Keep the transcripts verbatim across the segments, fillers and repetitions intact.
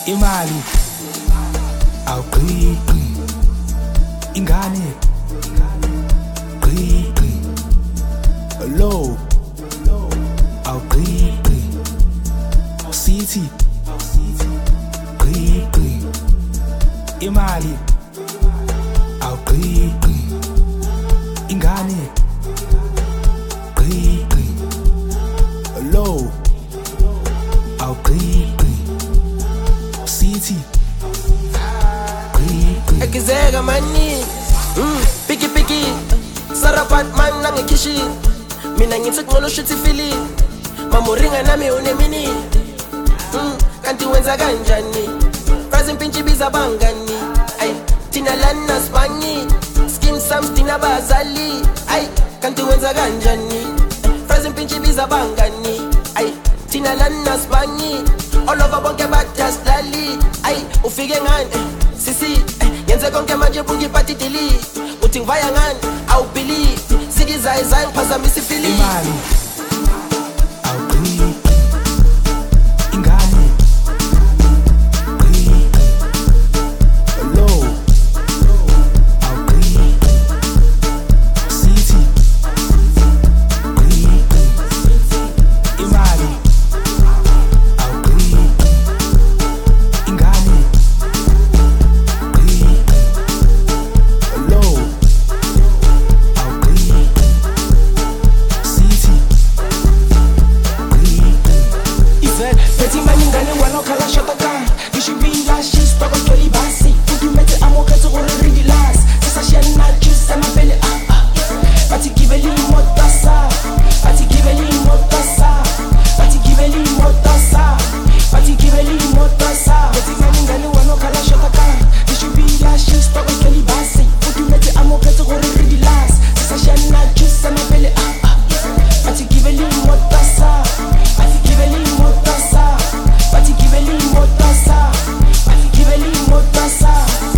imali awugqiqi ingane gqiqi low awugqiqi sithi gqiqi imali awugqiqi ingane gqiqi low awugqiqi sithi gqiqi ekizeka mani mm piki piki sarapat man nangikishi mina ngithi ngolo shithi fili mamuringa nami unemini mm kanti wenza kanjani frazi impintshi biza bangani ay tina lana spangi skim sams tina bazali ay kanti wenza kanjani frazi impintshi biza bangani ay tina lana spangi all over bonke badaslali ay ufike ngani sisi yenze konke manje buki party delete uthi ngivaya ngani awubelieve sikiza izaying phazamisa ifili imali awugqiqi ingane gqiqi low awugqiqi sithi gqiqi imali awugqiqi ingane gqiqi low awugqiqi sithi Ize, peti mani ngane wano kala shotaka Dishu bila shis, togo toli basi Fuki mete amo keto gore ridilas Sasa shena juice, ema pele ah ah Pati kiveli motasa Pati kiveli motasa Pati kiveli motasa Pati kiveli motasa Peti mani ngane wano kala shotaka Dishu bila shis, togo toli basi Fuki mete amo keto gore ridilas Sasa shena juice, ema pele ah ah Pati kiveli motasa Pati kiveli motasa Pati kiveli motasa Pati kiveli motasa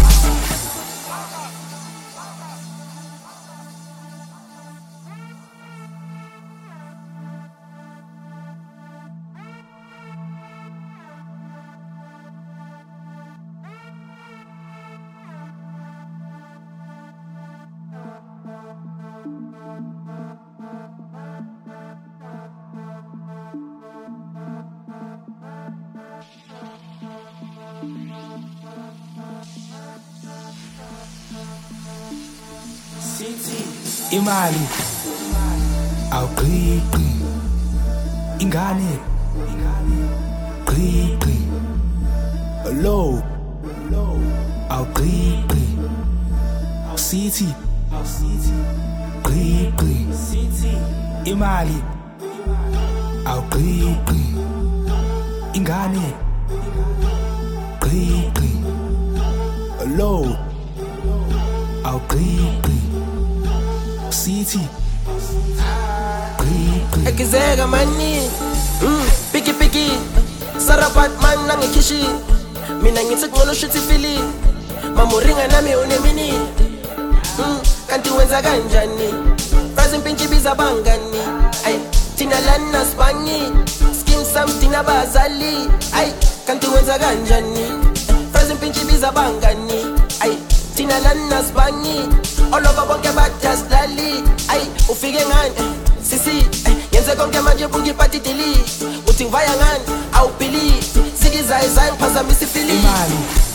imali awugqiqi ingane gqiqi low awugqiqi sithi gqiqi imali awugqiqi ingane gqiqi low awugqiqi sithi gqiqi ekizeka mani mm piki piki sarapat man nangikishi mina ngithi ngolo shithi fili mamuringa nami unemini mm kanti wenza kanjani frazi impintshi biza bangani ay tina lana spangi skim sams tina bazali ay kanti wenza kanjani frazi impintshi biza bangani ay tina lana spangi all over bonke badaslali ay ufike ngani sisi yenze konke manje buki party delete uthi ngivaya ngani awubelieve sikiza izaying phazamisa ifili imali